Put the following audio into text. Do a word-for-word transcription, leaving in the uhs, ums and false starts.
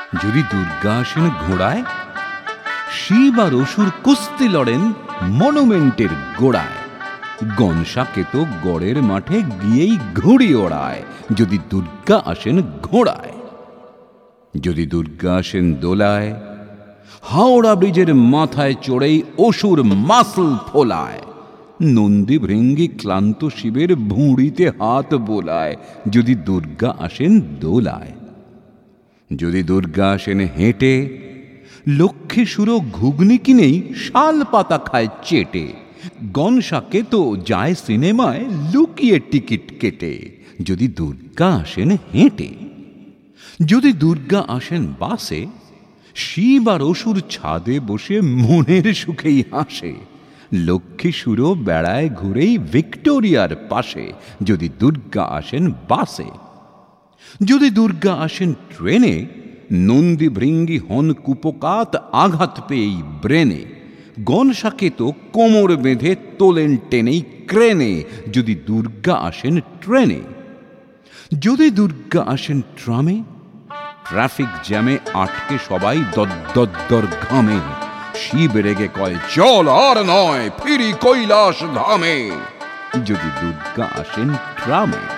যদি দুর্গা আসেন ঘোড়ায়, শিব আর অসুর কুস্তি লড়েন মনুমেন্টের গোড়ায়। গনসাকেতো গড়ের মাঠে গিয়েই ঘুড়ি ওড়ায় যদি দুর্গা আসেন ঘোড়ায়। যদি দুর্গা আসেন দোলায়, হাওড়া ব্রিজের মাথায় চড়েই অসুর মাসল ফোলায়। নন্দী ভৃঙ্গি ক্লান্ত শিবের ভুঁড়িতে হাত বোলায় যদি দুর্গা আসেন দোলায়। যদি দুর্গা আসেন হেঁটে, লক্ষ্মী সুরো ঘুগনি কিনেই শাল পাতা খায় চেটে। গনসাকেতো যায় সিনেমায় লুকিয়ে টিকিট কেটে যদি দুর্গা আসেন হেঁটে। যদি দুর্গা আসেন বাসে, শিব আর অসুর ছাদে বসে মনের সুখেই হাসে। লক্ষ্মী সুরো বেড়ায় ঘুরেই ভিক্টোরিয়ার পাশে যদি দুর্গা আসেন বাসে। যদি দুর্গা আসেন ট্রেনে, নন্দী ভৃঙ্গি হন কুপোকাত আঘাত পেয়েই ব্রেনে। গনসাকেতো কোমর বেঁধে তোলেন টেনেই ক্রেনে যদি দুর্গা আসেন ট্রেনে। যদি দুর্গা আসেন ট্রামে, ট্রাফিক জ্যামে আটকে সবাই দদ্দর ঘামে। শিব রেগে কয় চল আর নয়, ফিরি কৈলাস ধামে যদি দুর্গা আসেন ট্রামে।